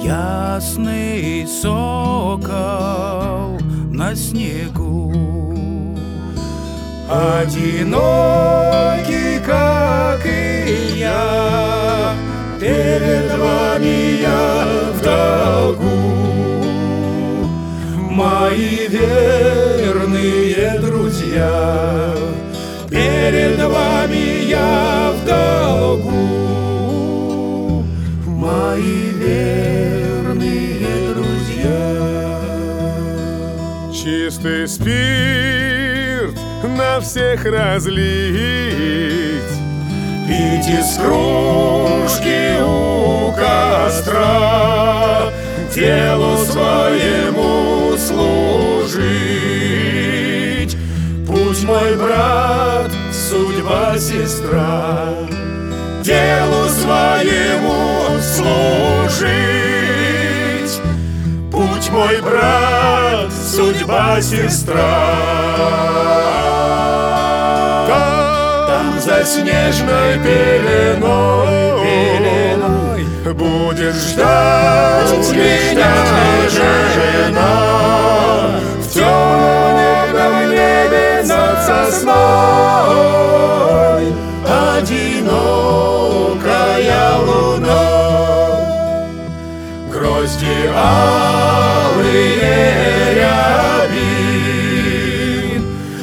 Ясный сокол на снегу, одинокий, как и я, перед вами я в долгу. Мои верные друзья, перед вами я в долгу. Мои верные друзья. Чистый спирт на всех разлить, Пить из кружки у костра, делу своему служить. Путь мой, брат, судьба, сестра, делу своему служить. Путь мой, брат, судьба, сестра. Там за снежной пеленой будешь ждать меня, жена, в темном небе над сосной. Одинокая луна, грозди алые рябин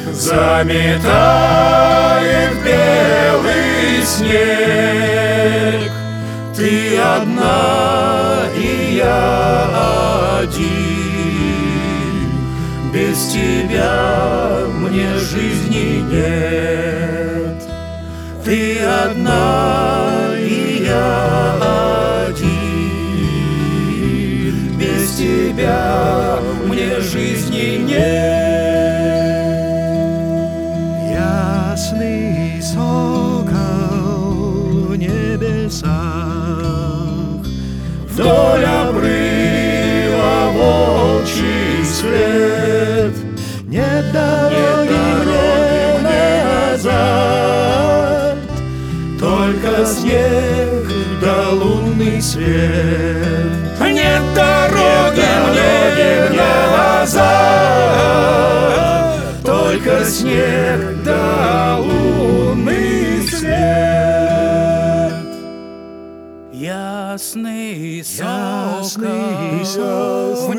заметает белый снег. Ты одна, и я один, без тебя мне жизни нет. Ты одна, и я один, без тебя мне жизни нет. Ясный сокол в небесах, вдоль обрыва волчий след. нет дороги мне назад, Только снег да лунный свет. нет дороги мне назад, только снег да лунный свет. Ясный Ясный сокол в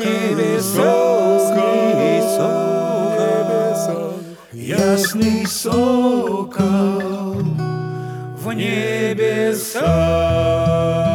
небесах, Ясный сокол в небесах.